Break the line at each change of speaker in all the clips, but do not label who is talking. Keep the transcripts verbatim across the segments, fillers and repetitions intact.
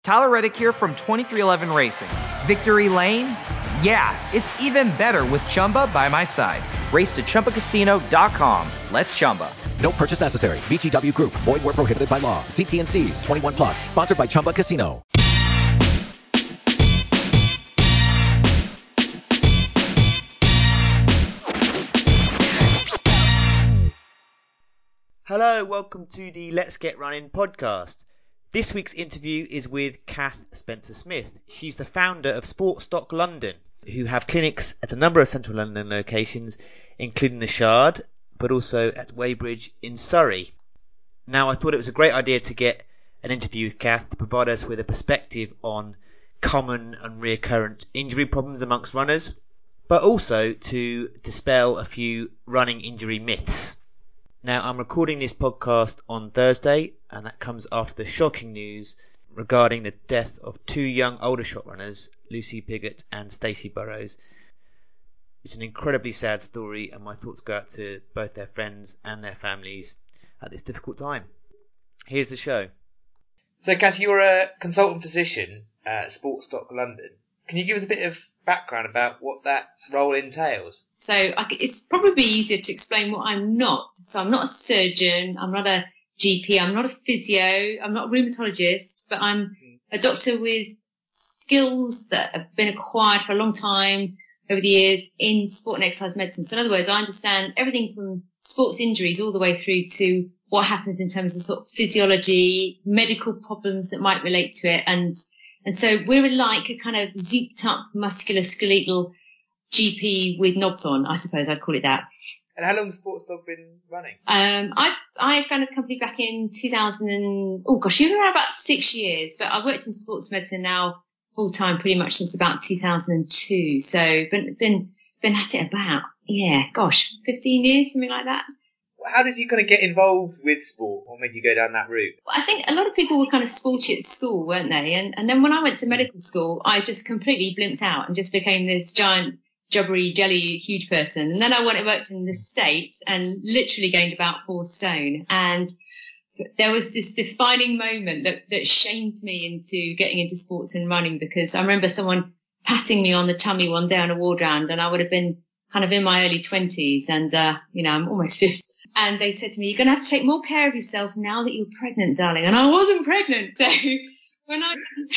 Tyler Reddick here from twenty-three eleven Racing. Victory Lane? Yeah, it's even better with Chumba by my side. Race to Chumba Casino dot com. Let's Chumba.
No purchase necessary. V G W Group. Void where prohibited by law. See T and C's. twenty-one plus. Sponsored by Chumba Casino.
Hello, welcome to the Let's Get Running podcast. This week's interview is with Kath Spencer-Smith. She's the founder of Sportstock London, who have clinics at a number of central London locations, including the Shard, but also at Weybridge in Surrey. Now, I thought it was a great idea to get an interview with Kath to provide us with a perspective on common and recurrent injury problems amongst runners, but also to dispel a few running injury myths. Now, I'm recording this podcast on Thursday, and that comes after the shocking news regarding the death of two young Aldershot runners, Lucy Piggott and Stacey Burrows. It's an incredibly sad story, and my thoughts go out to both their friends and their families at this difficult time. Here's the show.
So, Kath, you're a consultant physician at Sportstock London. Can you give us a bit of background about what that role entails?
So I, it's probably easier to explain what I'm not. So I'm not a surgeon, I'm not a G P, I'm not a physio, I'm not a rheumatologist, but I'm a doctor with skills that have been acquired for a long time over the years in sport and exercise medicine. So in other words, I understand everything from sports injuries all the way through to what happens in terms of sort of physiology, medical problems that might relate to it. And, and so we're like a kind of zooped up musculoskeletal G P with knobs on, I suppose I'd call it that.
And how long has Sportstock been running?
Um, I I founded the company back in two thousand and, oh gosh, you've been around about six years, but I've worked in sports medicine now full time pretty much since about two thousand two. So been been been at it about, yeah, gosh, fifteen years, something like that.
How did you kind of get involved with sport? What made you go down that route?
Well, I think a lot of people were kind of sporty at school, weren't they? And and then when I went to medical school, I just completely blimped out and just became this giant jubbery, jelly, huge person. And then I went and worked in the States and literally gained about four stone. And there was this defining moment that, that shamed me into getting into sports and running, because I remember someone patting me on the tummy one day on a ward round, and I would have been kind of in my early twenties, and, uh, you know, I'm almost fifty. And they said to me, you're going to have to take more care of yourself now that you're pregnant, darling. And I wasn't pregnant. So when I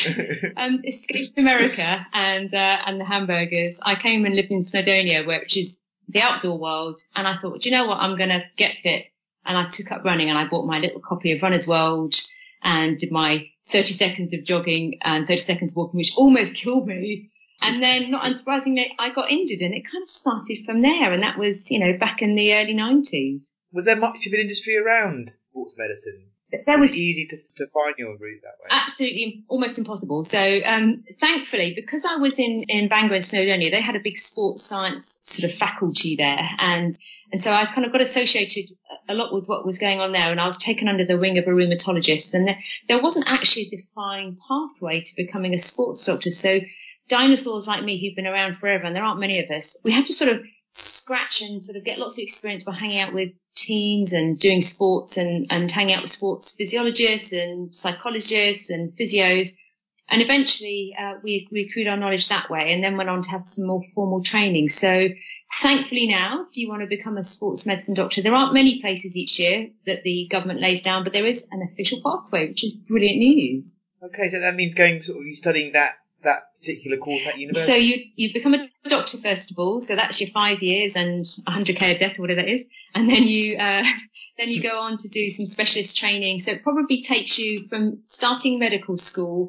um, escaped America and uh, and the hamburgers, I came and lived in Snowdonia, where, which is the outdoor world. And I thought, do you know what? I'm going to get fit. And I took up running, and I bought my little copy of Runner's World and did my thirty seconds of jogging and thirty seconds of walking, which almost killed me. And then, not unsurprisingly, I got injured, and it kind of started from there. And that was, you know, back in the early nineties.
Was there much of an industry around sports medicine?
There
was
was
it easy to, to find your route that way?
Absolutely, almost impossible. So, um, thankfully, because I was in, in Bangor and Snowdonia, they had a big sports science sort of faculty there. And, and so I kind of got associated a lot with what was going on there. And I was taken under the wing of a rheumatologist. And there, there wasn't actually a defined pathway to becoming a sports doctor. So dinosaurs like me who've been around forever, and there aren't many of us, we had to sort of scratch and sort of get lots of experience by hanging out with teams and doing sports and, and hanging out with sports physiologists and psychologists and physios. And eventually uh, we, we accrued our knowledge that way, and then went on to have some more formal training. So thankfully now, if you want to become a sports medicine doctor, there aren't many places each year that the government lays down, but there is an official pathway, which is brilliant news.
Okay, so that means going sort of you studying that that particular course at university?
So you you become a doctor first of all, so that's your five years and one hundred k a death or whatever that is, and then you uh, then you go on to do some specialist training. So it probably takes you from starting medical school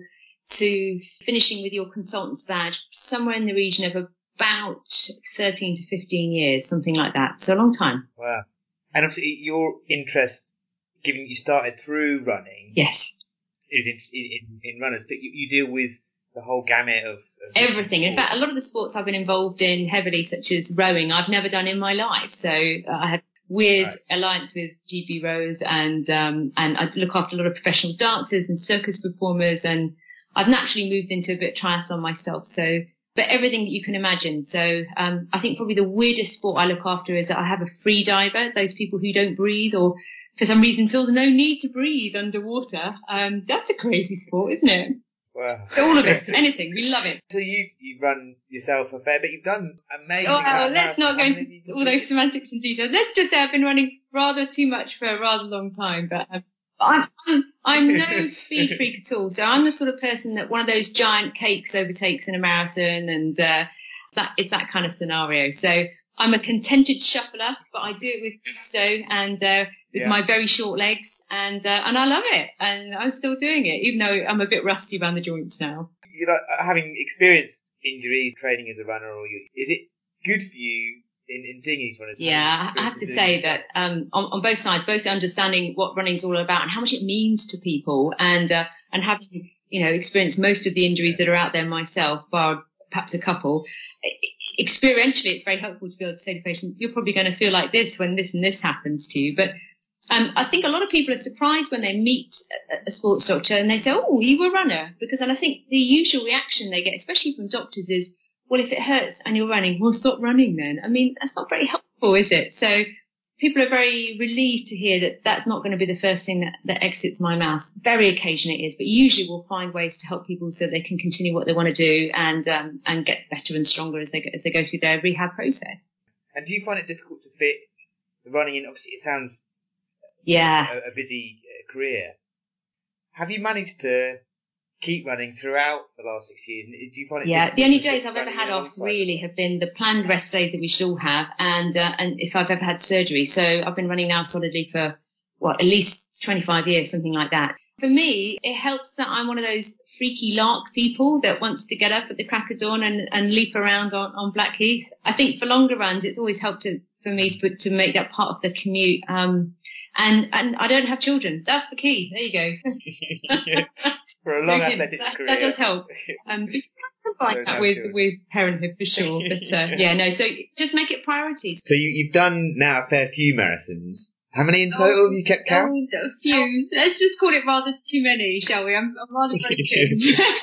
to finishing with your consultant's badge somewhere in the region of about thirteen to fifteen years, something like that. So a long time.
Wow. And obviously your interest, given that you started through running,
yes,
is in in, in runners, but you, you deal with the whole gamut of, of
everything. In fact, a lot of the sports I've been involved in heavily, such as rowing, I've never done in my life. So uh, I had weird right. alliance with G B Rows, and um, and I look after a lot of professional dancers and circus performers, and I've naturally moved into a bit of triathlon myself. So, but everything that you can imagine. So um, I think probably the weirdest sport I look after is that I have a free diver, those people who don't breathe or for some reason feel no need to breathe underwater. Um, that's a crazy sport, isn't it?
Wow.
So all of it, anything, we love it.
So you you run yourself a fair bit. You've done amazing.
Oh, well, let's not go
How
into
many have you
all those
completed?
semantics and details. Let's just say I've been running rather too much for a rather long time, but um, I'm, I'm, I'm no speed freak at all. So I'm the sort of person that one of those giant cakes overtakes in a marathon, and uh, that it's that kind of scenario. So I'm a contented shuffler, but I do it with gusto and uh, with
Yeah.
my very short legs, and uh, and I love it, and I'm still doing it, even though I'm a bit rusty around the joints now.
You know, having experienced injuries, training as a runner, or you, is it good for you in, in seeing each one?
Yeah, I have to say that um, on, on both sides, both understanding what running is all about and how much it means to people, and uh, and having you know experienced most of the injuries that are out there myself, bar perhaps a couple. Experientially, it's very helpful to be able to say to patients, "You're probably going to feel like this when this and this happens to you," but Um, I think a lot of people are surprised when they meet a, a sports doctor and they say, "Oh, you were a runner," because then I think the usual reaction they get, especially from doctors, is, "Well, if it hurts and you're running, well, stop running then." I mean, that's not very helpful, is it? So people are very relieved to hear that that's not going to be the first thing that, that exits my mouth. Very occasionally it is, but usually we'll find ways to help people so they can continue what they want to do and um, and get better and stronger as they go, as they go through their rehab process.
And do you find it difficult to fit the running in? Obviously, it sounds
Yeah.
a, a busy uh, career. Have you managed to keep running throughout the last six years? Do you find it
Yeah, the only days
difficult
I've ever
running
had off
alongside
really
it?
have been the planned rest days that we should all have, and uh, and if I've ever had surgery. So I've been running now solidly for, what, at least twenty-five years, something like that. For me, it helps that I'm one of those freaky lark people that wants to get up at the crack of dawn and, and leap around on, on Blackheath. I think for longer runs, it's always helped to, for me to, to make that part of the commute. Um, and, and I don't have children. That's the key. There you go.
For a long
Okay,
athletics
that,
career.
that does help. Um, but you can combine
Don't
that
have
with,
children.
with parenthood for sure. But uh, yeah, no, so just make it priority.
So you, you've done now a fair few marathons. How many in total have you kept count?
Oh, a few. Let's just call it rather too many, shall we? I'm, I'm rather broken.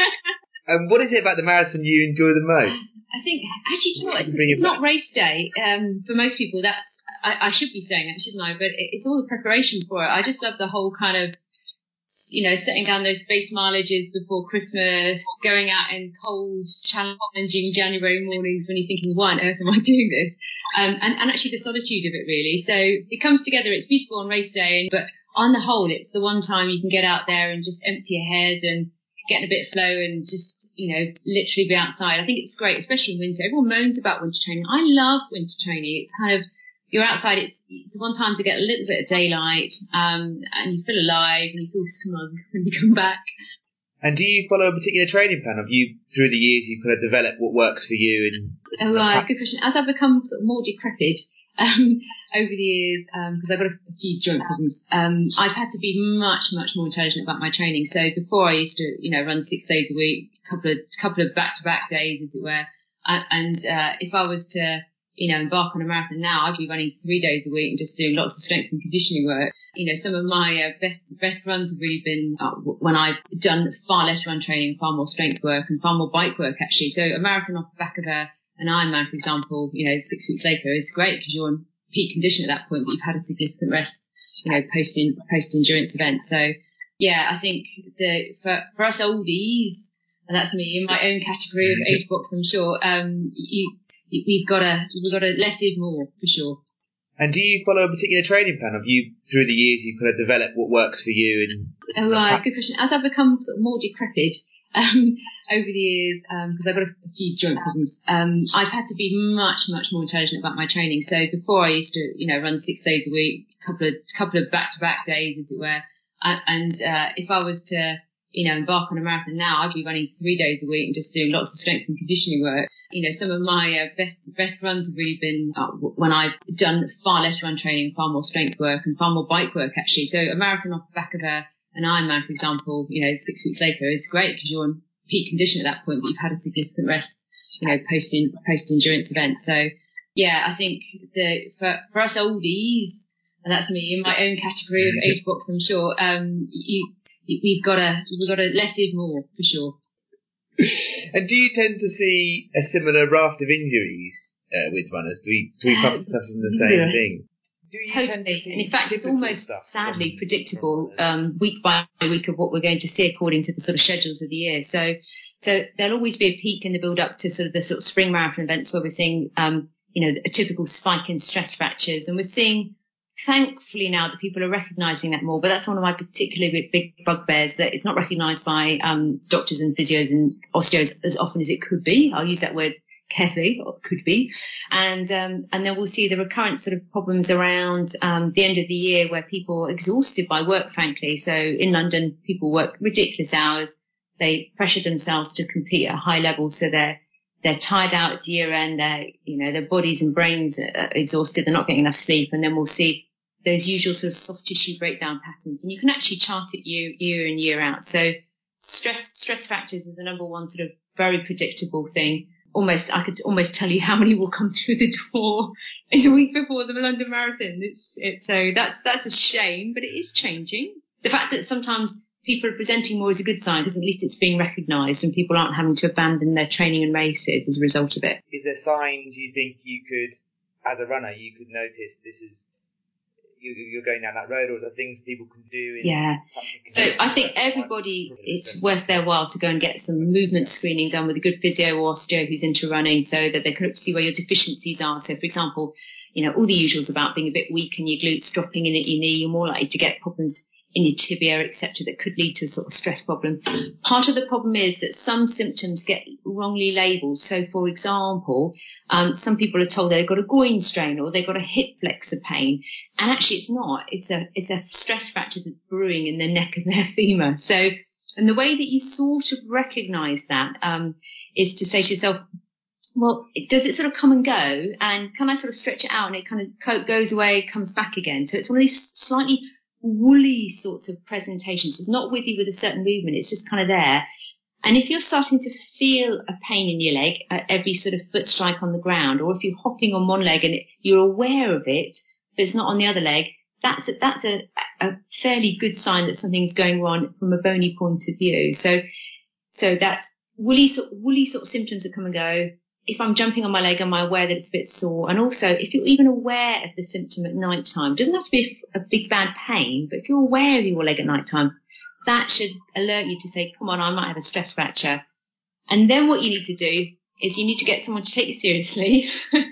And what is it about the marathon you enjoy the most?
I think, actually, do you know what? It's,
Bring it
it's not race day. Um, for most people, that's, I, I should be saying that, shouldn't I? But it, it's all the preparation for it. I just love the whole kind of, you know, setting down those base mileages before Christmas, going out in cold, challenging January mornings when you're thinking, why on earth am I doing this? Um, and, and actually the solitude of it, really. So it comes together. It's beautiful on race day, but on the whole, it's the one time you can get out there and just empty your head and get in a bit of flow and just, you know, literally be outside. I think it's great, especially in winter. Everyone moans about winter training. I love winter training. It's kind of, you're outside, it's, it's the one time to get a little bit of daylight, um, and you feel alive and you feel smug when you come back. And
do you follow a particular training plan? Have you, through the years, you kind of developed what works for you? And
oh, right, good question. As I've become sort of more decrepit um, over the years, because um, I've got a, a few joint problems, um, I've had to be much, much more intelligent about my training. So before I used to, you know, run six days a week, couple of couple of back-to-back days, as it were. And, and uh, if I was to you know, embark on a marathon now, I'd be running three days a week and just doing lots of strength and conditioning work. You know, some of my uh, best best runs have really been uh, when I've done far less run training, far more strength work and far more bike work, actually. So a marathon off the back of a, an Ironman, for example, you know, six weeks later is great because you're in peak condition at that point, but you've had a significant rest, you know, post in, post endurance event. So yeah, I think the, for, for us oldies, and that's me in my own category of age box, I'm sure, um, you, We've got to, we've got to, less is more, for sure.
And do you follow a particular training plan? Have you, through the years, you kind of developed what works for you? And
oh, right, good question. As I've become sort of more decrepit um, over the years, because um, I've got a, a few joint problems, um, I've had to be much, much more intelligent about my training. So before I used to, you know, run six days a week, couple of couple of back-to-back days, as it were. And, and uh, if I was to, you know, embark on a marathon now, I'd be running three days a week and just doing lots of strength and conditioning work. You know, some of my uh, best best runs have really been uh, when I've done far less run training, far more strength work and far more bike work, actually. So a marathon off the back of a, an Ironman, for example, you know, six weeks later is great because you're in peak condition at that point, but you've had a significant rest, you know, post in, post endurance event. So yeah, I think the for, for us oldies, and that's me in my own category of age box, I'm sure, um, you, we've got to, we've got to, less is more, for sure.
And do you tend to see a similar raft of injuries uh, with runners? Do we, do we
Uh,
suffer the same
yeah.
thing? do you
Totally.
tend to see
And in fact, it's
typical
almost
stuff
sadly
from-
predictable
from runners?
um, week by week of what we're going to see according to the sort of schedules of the year. So, so there'll always be a peak in the build up to sort of the sort of spring marathon events where we're seeing, um, you know, a typical spike in stress fractures, and we're seeing, thankfully now that people are recognising that more. But that's one of my particularly big, big bugbears, that it's not recognised by um, doctors and physios and osteos as often as it could be. I'll use that word carefully, or could be. And um, and then we'll see the recurrent sort of problems around um, the end of the year where people are exhausted by work, frankly. So in London, people work ridiculous hours. They pressure themselves to compete at a high level, so they're they're tired out at year end. They're, you know, their bodies and brains are exhausted. They're not getting enough sleep, and then we'll see those usual sort of soft tissue breakdown patterns. And you can actually chart it year year in, year out. So stress stress factors is the number one sort of very predictable thing. Almost, I could almost tell you how many will come through the door in a week before the London Marathon. It's, it's so that's that's a shame, but it is changing. The fact that sometimes people are presenting more is a good sign, because at least it's being recognised and people aren't having to abandon their training and races as a result of it.
Is there signs you think you could, as a runner, you could notice this is, you, you're going down that road, or are there things people can do? In
yeah. So I think everybody, it's worth their while to go and get some movement screening done with a good physio or osteo who's into running, so that they can look to see where your deficiencies are. So, for example, you know, all the usuals about being a bit weak in your glutes, dropping in at your knee, you're more likely to get problems in your tibia, et cetera, that could lead to sort of stress problem. Part of the problem is that some symptoms get wrongly labelled. So, for example, um, some people are told they've got a groin strain or they've got a hip flexor pain, and actually it's not. It's a it's a stress fracture that's brewing in the neck of their femur. So, and the way that you sort of recognise that um, is to say to yourself, well, does it sort of come and go, and can I sort of stretch it out and it kind of goes away, comes back again? So it's one of these slightly woolly sorts of presentations. It's not with you with a certain movement, it's just kind of there. And if you're starting to feel a pain in your leg at every sort of foot strike on the ground, or if you're hopping on one leg and it, you're aware of it, but it's not on the other leg, that's a, that's a, a fairly good sign that something's going wrong from a bony point of view. So, so that's woolly sort, woolly sort of symptoms that come and go. If I'm jumping on my leg, am I aware that it's a bit sore? And also, if you're even aware of the symptom at night time, it doesn't have to be a big bad pain, but if you're aware of your leg at night time, that should alert you to say, come on, I might have a stress fracture. And then what you need to do is you need to get someone to take you seriously.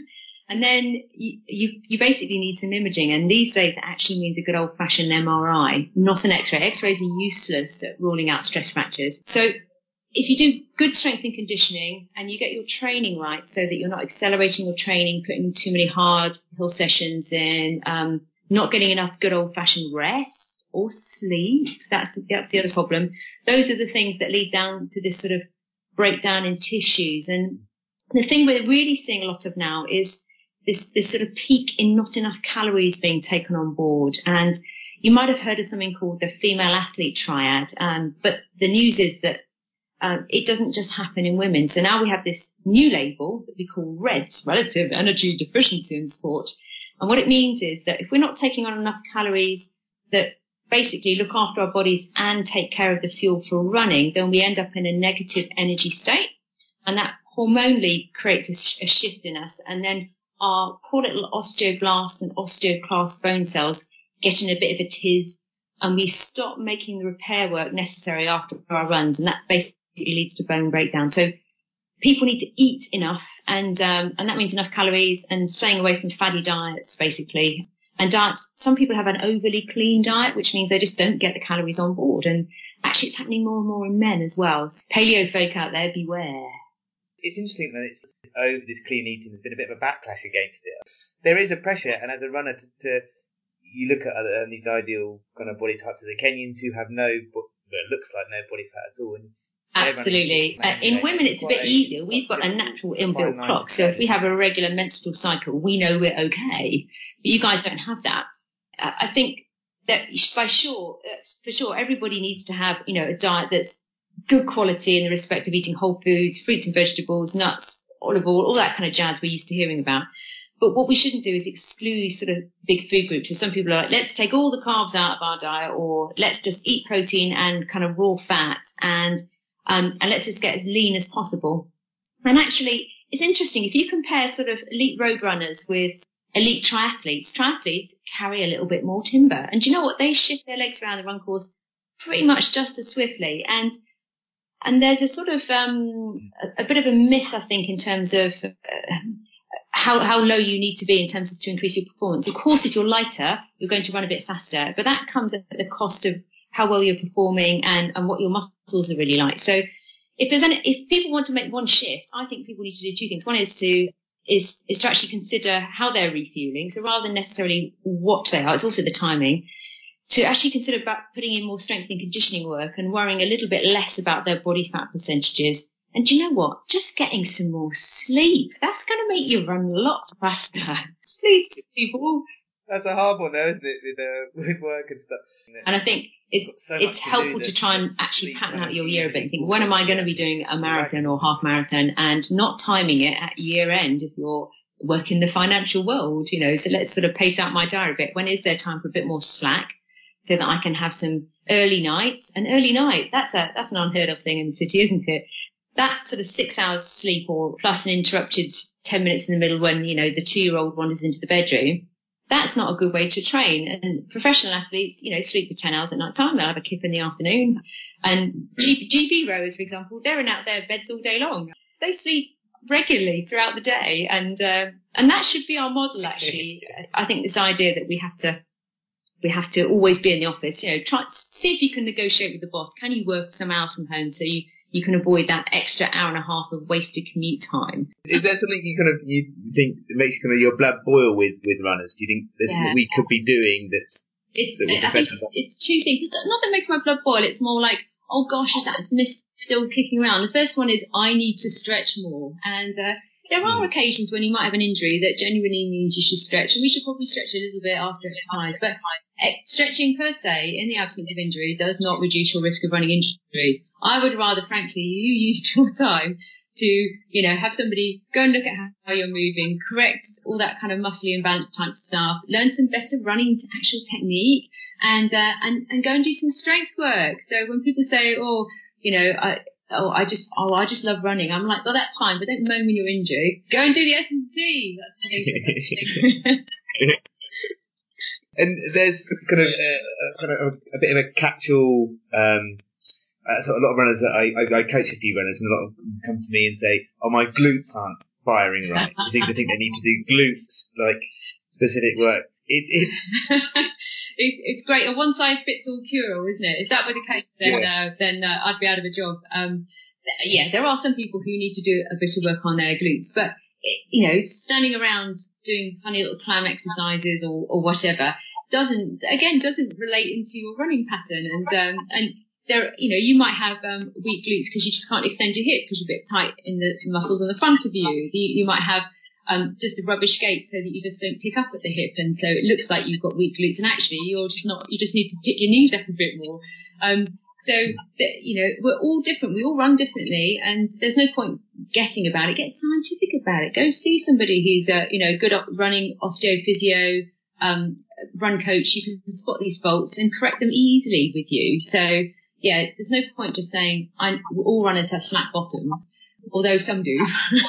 And then you, you, you basically need some imaging. And these days it actually means a good old fashioned M R I, not an X-ray. X-rays are useless at ruling out stress fractures. So if you do good strength and conditioning and you get your training right, so that you're not accelerating your training, putting too many hard hill sessions in, um, not getting enough good old fashioned rest or sleep, that's, that's the other problem. Those are the things that lead down to this sort of breakdown in tissues. And the thing we're really seeing a lot of now is this, this sort of peak in not enough calories being taken on board. And you might have heard of something called the female athlete triad. Um, but the news is that Um, it doesn't just happen in women. So now we have this new label that we call REDS, Relative Energy Deficiency in Sport. And what it means is that if we're not taking on enough calories that basically look after our bodies and take care of the fuel for running, then we end up in a negative energy state. And that hormonally creates a, sh- a shift in us. And then our poor little osteoblasts and osteoclast bone cells get in a bit of a tiz, and we stop making the repair work necessary after our runs. And that basically it leads to bone breakdown. So people need to eat enough, and um, and that means enough calories and staying away from fatty diets, basically. And diets, some people have an overly clean diet, which means they just don't get the calories on board. And actually it's happening more and more in men as well. Paleo folk out there, beware.
It's interesting that it's over this clean eating. There's been a bit of a backlash against it. There is a pressure, and as a runner, to, to you look at other, um, these ideal kind of body types of the Kenyans who have no, well, it looks like no body fat at all. And
absolutely. Uh, in women, it's a bit easier. We've got a natural inbuilt clock. So if we have a regular menstrual cycle, we know we're okay. But you guys don't have that. Uh, I think that by sure, uh, for sure, everybody needs to have, you know, a diet that's good quality in the respect of eating whole foods, fruits and vegetables, nuts, olive oil, all that kind of jazz we're used to hearing about. But what we shouldn't do is exclude sort of big food groups. So some people are like, let's take all the carbs out of our diet, or let's just eat protein and kind of raw fat, and um, and let's just get as lean as possible. And actually, it's interesting, if you compare sort of elite road runners with elite triathletes, triathletes carry a little bit more timber. And do you know what? They shift their legs around the run course pretty much just as swiftly. And and there's a sort of um, a, a bit of a myth, I think, in terms of uh, how how low you need to be in terms of to increase your performance. Of course, if you're lighter, you're going to run a bit faster, but that comes at the cost of how well you're performing and, and what your muscles are really like. So if there's any, if people want to make one shift, I think people need to do two things. One is to is is to actually consider how they're refueling. So rather than necessarily what they are, it's also the timing. To actually consider about putting in more strength and conditioning work and worrying a little bit less about their body fat percentages. And do you know what? Just getting some more sleep. That's going to make you run a lot faster. Sleep, people.
That's a hard one, though, isn't it, with, uh, with work and stuff.
And I think it's,
so
it's helpful to try and actually pattern out your year a bit and think, when am I going to be doing a marathon or half marathon, and not timing it at year end if you're working the financial world, you know. So let's sort of pace out my diary a bit. When is there time for a bit more slack so that I can have some early nights? An early night, that's a that's an unheard of thing in the city, isn't it? That sort of six hours sleep or plus an interrupted ten minutes in the middle when, you know, the two-year-old wanders into the bedroom, that's not a good way to train. And professional athletes, you know, sleep for ten hours at night time. They'll have a kip in the afternoon. And G- GB rowers, for example, they're in out their beds all day long. They sleep regularly throughout the day. And, uh, and that should be our model, actually. I think this idea that we have to, we have to always be in the office, you know, try, see if you can negotiate with the boss. Can you work some hours from home so you, you can avoid that extra hour and a half of wasted commute time?
Is there something you kind of you think that makes kind of your blood boil with, with runners? Do you think there's
Yeah.
something we could be doing that's
It's,
that
I think it's two things. It's not that makes my blood boil. It's more like, oh gosh, is that mist still kicking around? The first one is I need to stretch more, and uh, there are mm. occasions when you might have an injury that genuinely means you should stretch, and we should probably stretch a little bit after exercise. But uh, stretching per se, in the absence of injury, does not reduce your risk of running injuries. I would rather, frankly, you use your time to, you know, have somebody go and look at how you're moving, correct all that kind of muscly imbalance type stuff, learn some better running actual technique, and uh, and and go and do some strength work. So when people say, oh, you know, I oh I just oh I just love running, I'm like, well, that's fine, but don't moan when you're injured. Go and do the S and C. That's the thing.
And there's kind of a, a kind of a, a bit of a catch-all. Um, Uh, so a lot of runners, that I, I, I coach a few runners, and a lot of them come to me and say, oh, my glutes aren't firing right. I think they think they need to do glutes, like specific work. It, it's,
it's it's great. A one-size-fits-all cure, isn't it? If that were the case, then,
yeah.
uh, then uh, I'd be out of a job. Um, yeah, there are some people who need to do a bit of work on their glutes, but, it, you know, standing around doing funny little climb exercises or, or whatever doesn't, again, doesn't relate into your running pattern. And, um, and, There, you know, you might have um, weak glutes because you just can't extend your hip because you're a bit tight in the muscles on the front of you. You, you might have um, just a rubbish gait so that you just don't pick up at the hip, and so it looks like you've got weak glutes, and actually you're just not. You just need to pick your knees up a bit more. Um, so th- you know, we're all different. We all run differently, and there's no point guessing about it. Get scientific about it. Go see somebody who's a you know good at running osteo physio. Um, run coach. You can spot these faults and correct them easily with you. So. Yeah, there's no point just saying I all runners have flat bottoms, although some do.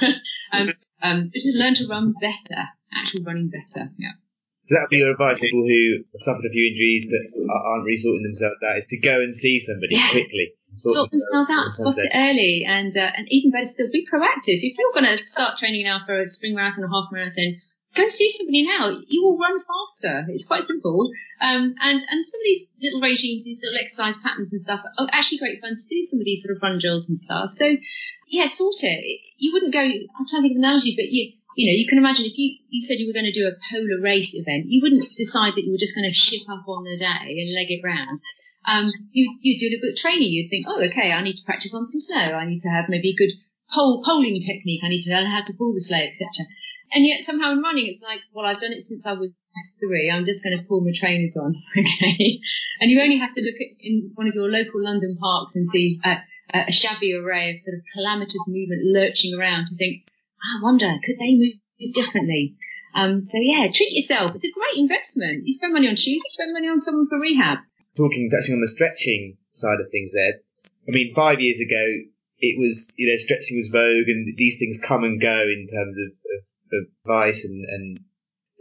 um, um, just learn to run better, actually running better. Yeah.
So that would be your advice to people who have suffered a few injuries but aren't really sorting themselves out, is to go and see somebody yeah. quickly.
Sort, sort themselves out, spot it early, and uh, and even better still, be proactive. If you're going to start training now for a spring marathon or half marathon, go see somebody now. You will run faster. It's quite simple. Um, and, and some of these little regimes, these little exercise patterns and stuff are actually great fun to do, some of these sort of run drills and stuff. So, yeah, sort it. You wouldn't go, I'm trying to think of an analogy, but you, you know, you can imagine if you, you said you were going to do a polar race event, you wouldn't decide that you were just going to ship up on the day and leg it round. Um, you, you do a bit of training. You'd think, oh, okay, I need to practice on some snow. I need to have maybe a good pole, poling technique. I need to learn how to pull the sleigh, et cetera. And yet somehow in running, it's like, well, I've done it since I was three. I'm just going to pull my trainers on, okay? And you only have to look at in one of your local London parks and see a, a shabby array of sort of calamitous movement lurching around to think, I wonder, could they move differently? Um, so yeah, treat yourself. It's a great investment. You spend money on shoes, you spend money on someone for rehab.
Talking, touching on the stretching side of things there. I mean, five years ago, it was, you know, stretching was vogue, and these things come and go in terms of, of advice and, and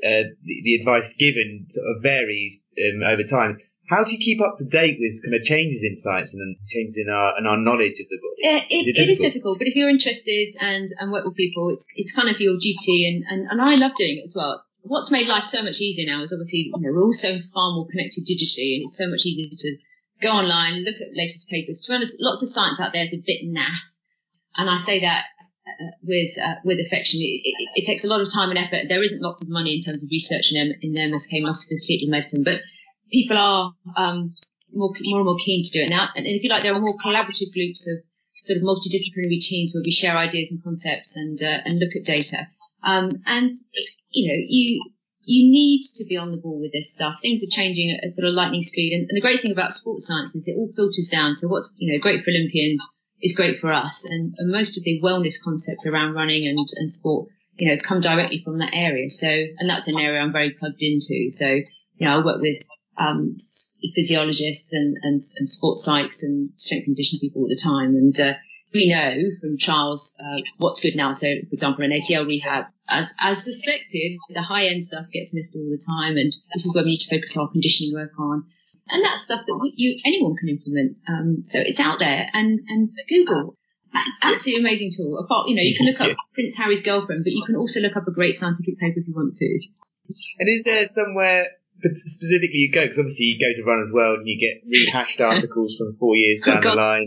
uh, the, the advice given sort of varies um, over time. How do you keep up to date with kind of changes in science and then changes in our and our knowledge of the body?
Yeah, it,
is it,
it is difficult, but if you're interested and, and work with people, it's it's kind of your duty, and, and, and I love doing it as well. What's made life so much easier now is obviously, you know, we're all so far more connected digitally, and it's so much easier to go online, look at latest papers. To be honest, lots of science out there is a bit naff, and I say that uh, with uh, with affection. It, it, it takes a lot of time and effort. There isn't lots of money in terms of research in, M- in M S K, musculoskeletal medicine, but people are um, more, more and more keen to do it now. And if you like, there are more collaborative groups of sort of multidisciplinary teams where we share ideas and concepts and uh, and look at data. Um, and you know, you you need to be on the ball with this stuff. Things are changing at sort of lightning speed. And, and the great thing about sports science is it all filters down. So what's you know great for Olympians is great for us. And, and most of the wellness concepts around running and, and sport, you know, come directly from that area. So and that's an area I'm very plugged into. So you know, I work with um, physiologists and, and, and sports psychs and strength and conditioning people all the time. And uh, we know from trials uh, what's good now. So, for example, in A C L rehab, as, as suspected, the high-end stuff gets missed all the time. And this is where we need to focus our conditioning work on. And that's stuff that we, you anyone can implement. Um, so it's out there. And, and Google, absolutely amazing tool. Apart, you know, you can look up Prince Harry's girlfriend, but you can also look up a great scientific paper if you want to.
And is there somewhere specifically you go, because obviously you go to Runners World and you get rehashed articles from four years down
oh, God,
the line.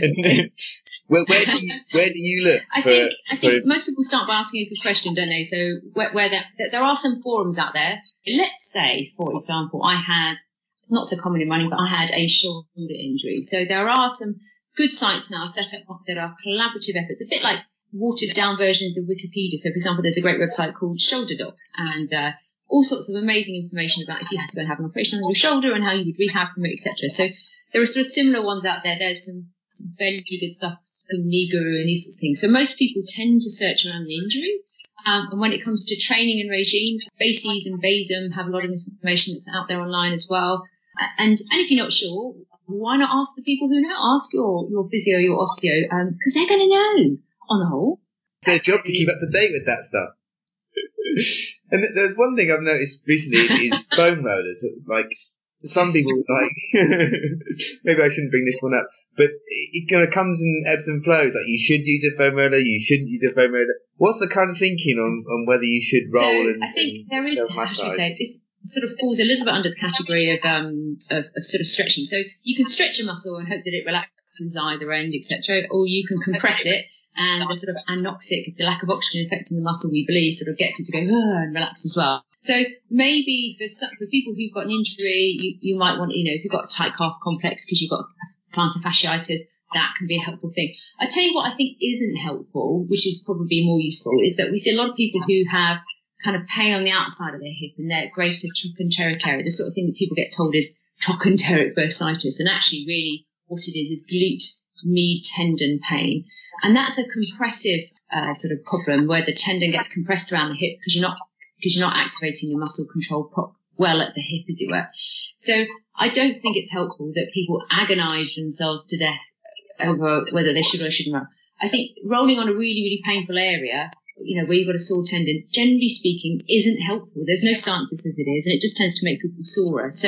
where, where do you where do you look?
I
for,
think I think
for...
most people start by asking a good question, don't they? So where, where there, there are some forums out there. Let's say, for example, I had not so common in running, but I had a shoulder injury. So there are some good sites now set up that are collaborative efforts, a bit like watered down versions of Wikipedia. So for example, there's a great website called Shoulder Doc, and uh, all sorts of amazing information about if you had to go and have an operation on your shoulder and how you would rehab from it, et cetera. So there are sort of similar ones out there. There's some, some very good stuff, some knee guru and these sorts of things. So most people tend to search around the injury. Um, and when it comes to training and regimes, BASES and BASEM have a lot of information that's out there online as well. And, and if you're not sure, why not ask the people who know? Ask your, your physio, your osteo, um, because they're going to know on the whole.
It's their job to keep up to date with that stuff. And there's one thing I've noticed recently is, is foam rollers. Like, some people, like, maybe I shouldn't bring this one up, but it kind of comes in ebbs and flows. Like, you should use a foam roller, you shouldn't use a foam roller. What's the current thinking on, on whether you should roll
so
and
I think
and
there is, how should we say, this sort of falls a little bit under the category of, um, of, of sort of stretching. So you can stretch a muscle and hope that it relaxes either end, et cetera, or you can compress it. And the sort of anoxic, the lack of oxygen affecting the muscle, we believe, sort of gets it to go oh, and relax as well. So maybe for some, for people who've got an injury, you, you might want, you know, if you've got a tight calf complex because you've got plantar fasciitis, that can be a helpful thing. I tell you what I think isn't helpful, which is probably more useful, is that we see a lot of people who have kind of pain on the outside of their hip and their greater trochanteric area, the sort of thing that people get told is trochanteric bursitis, and actually really what it is is glute med tendon pain. And that's a compressive uh, sort of problem where the tendon gets compressed around the hip because you're not because you're not activating your muscle control prop well at the hip, as it were. So I don't think it's helpful that people agonise themselves to death over whether they should or shouldn't run. I think rolling on a really, really painful area, you know, where you've got a sore tendon, generally speaking, isn't helpful. There's no science that says it is, and it just tends to make people sorer. So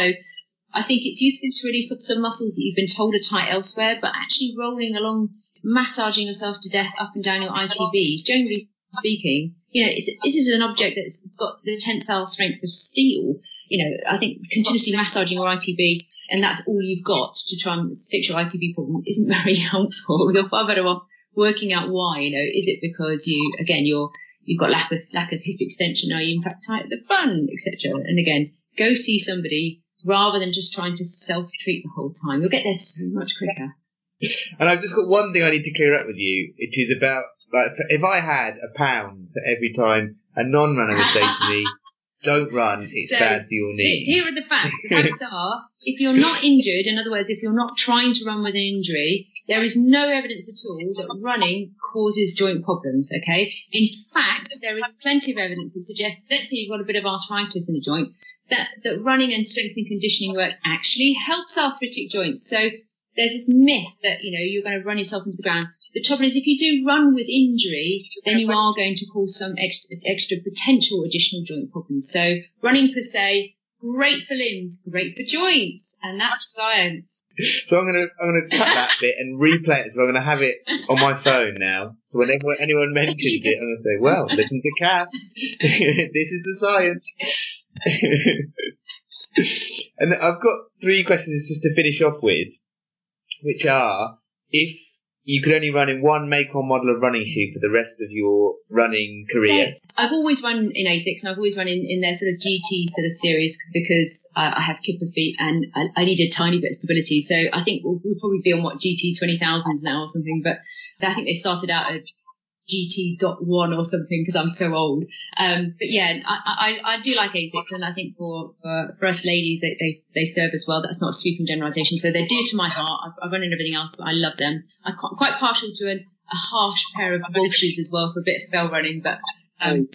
I think it's useful to release up some muscles that you've been told are tight elsewhere, but actually rolling along, massaging yourself to death up and down your I T Bs, generally speaking, you know, it's, this is an object that's got the tensile strength of steel. You know, I think continuously massaging your I T B and that's all you've got to try and fix your I T B problem isn't very helpful. You're far better off working out why. You know, is it because you, again, you're you've got lack of lack of hip extension? Are you in fact tight at the front, et cetera? And again, go see somebody rather than just trying to self-treat the whole time. You'll get there so much quicker.
And I've just got one thing I need to clear up with you. It is about, like, if I had a pound for every time a non-runner would say to me, don't run, it's so, bad for your knee.
Here are the facts. The facts are, if you're not injured, in other words, if you're not trying to run with an injury, there is no evidence at all that running causes joint problems, okay? In fact, there is plenty of evidence that suggests, let's say you've got a bit of arthritis in a joint, that, that running and strength and conditioning work actually helps arthritic joints. So there's this myth that, you know, you're going to run yourself into the ground. the trouble is if you do run with injury, then you are going to cause some extra, extra potential additional joint problems. So running per se, great for limbs, great for joints, and that's science.
So I'm gonna I'm gonna cut that bit and replay it. So I'm gonna have it on my phone now. So whenever anyone mentions it, I'm gonna say, "Well, listen to Kath. This is the science." And I've got three questions just to finish off with, which are: if you could only run in one make or model of running shoe for the rest of your running career.
Yeah. I've always run in ASICS, and I've always run in, in their sort of G T sort of series because uh, I have kipper feet and I, I need a tiny bit of stability. So I think we'll, we'll probably be on what G T twenty thousand now or something, but I think they started out at G T dot one or something because I'm so old. Um, but yeah, I, I, I do like ASICS, and I think for, for, for us ladies, they, they, they serve as well. That's not a sweeping generalisation. So they're dear to my heart. I've, I've run in everything else, but I love them. I'm quite partial to an, a harsh pair of wolf shoes as well for a bit of fell running, but um,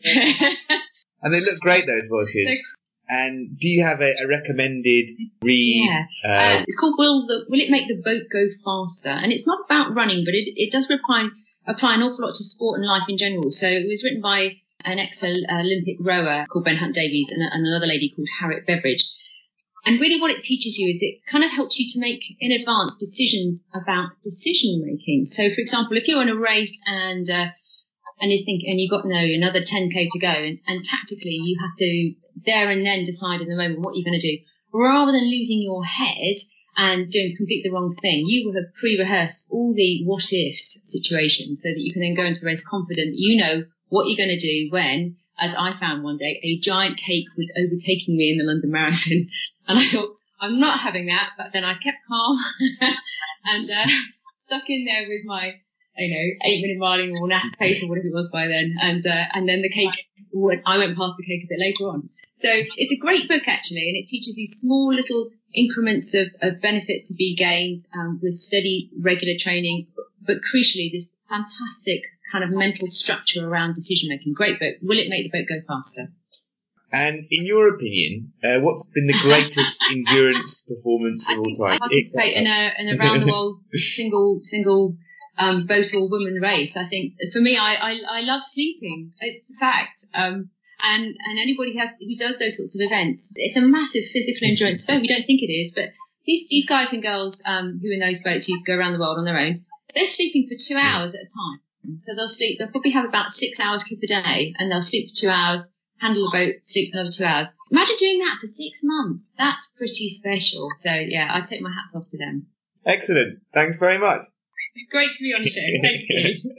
and they look great, those wolf shoes. And do you have a, a recommended read?
Yeah,
uh,
uh, it's called Will the Will It Make the Boat Go Faster? And it's not about running, but it, it does apply, apply an awful lot to sport and life in general. So it was written by an ex-Olympic rower called Ben Hunt Davies and, and another lady called Harriet Beveridge. And really what it teaches you is it kind of helps you to make in advance decisions about decision making. So, for example, if you're in a race and uh, and you think and you've got no another ten K to go, and, and tactically you have to there and then decide in the moment what you're going to do, rather than losing your head and doing completely the wrong thing, you will have pre-rehearsed all the what ifs situations so that you can then go into the race confident that you know what you're going to do when, as I found one day, a giant cake was overtaking me in the London Marathon. And I thought, I'm not having that. But then I kept calm and uh, stuck in there with my, you know, eight minute miling or N A S pace or whatever it was by then. And uh, and then the cake, I went past the cake a bit later on. So it's a great book, actually, and it teaches you small little increments of, of benefit to be gained um, with steady, regular training. But crucially, this fantastic kind of mental structure around decision making. Great book. Will It Make the Boat Go Faster?
And in your opinion, uh, what's been the greatest endurance performance of all time?
I participate in a in a round the world single single um, boat or woman race. I think for me, I, I I love sleeping. It's a fact. Um, and and anybody has who does those sorts of events, it's a massive physical endurance sport. We don't think it is, but these these guys and girls um, who in those boats who go around the world on their own, they're sleeping for two hours at a time. So they'll sleep. They'll probably have about six hours sleep a day, and they'll sleep for two hours. Handle the boat, sleep for another two hours. Imagine doing that for six months. That's pretty special. So, yeah, I take my hats off to them.
Excellent. Thanks very much.
It's great to be on the show. Thank you.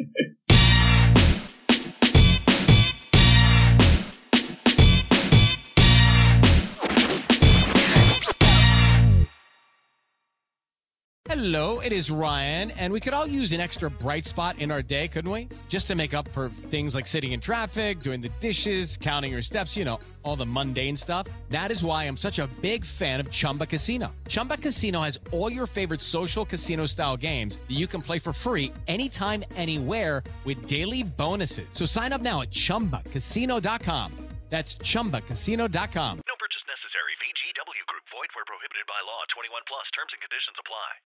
Hello, it is Ryan, and we could all use an extra bright spot in our day, couldn't we? Just to make up for things like sitting in traffic, doing the dishes, counting your steps, you know, all the mundane stuff. That is why I'm such a big fan of Chumba Casino. Chumba Casino has all your favorite social casino-style games that you can play for free anytime, anywhere with daily bonuses. So sign up now at Chumba Casino dot com. That's Chumba Casino dot com.